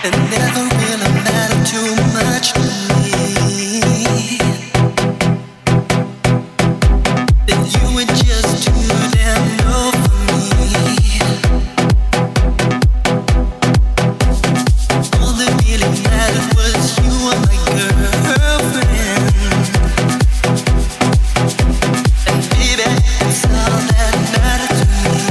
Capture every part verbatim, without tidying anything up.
It never really mattered too much to me that you were just too damn low for me. All that really mattered was you were my girlfriend, and baby, that's all that mattered to me.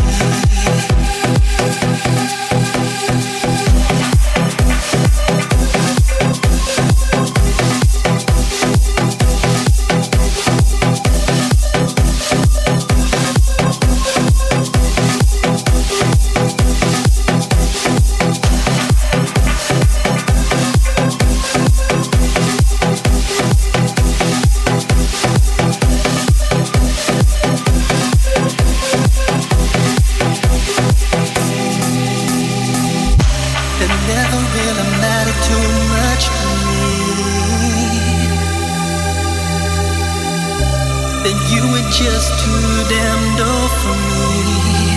Just too damn dull for me.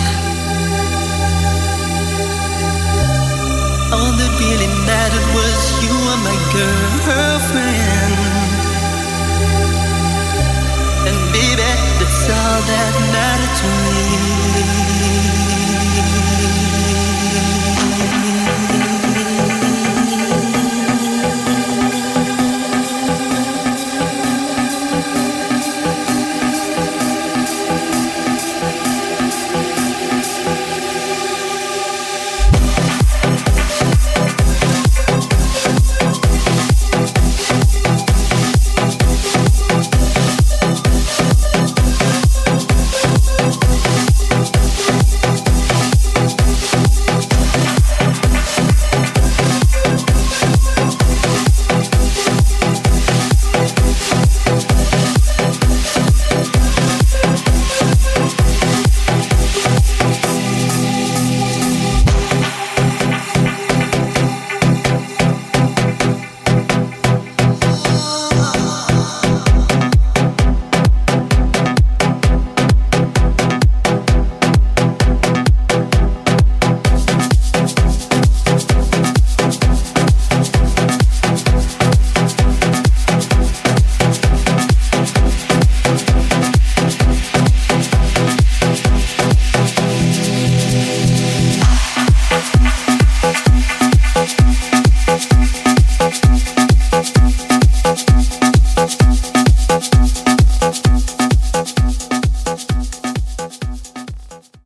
All that really mattered was you were my girlfriend, and baby, that's all that mattered to me.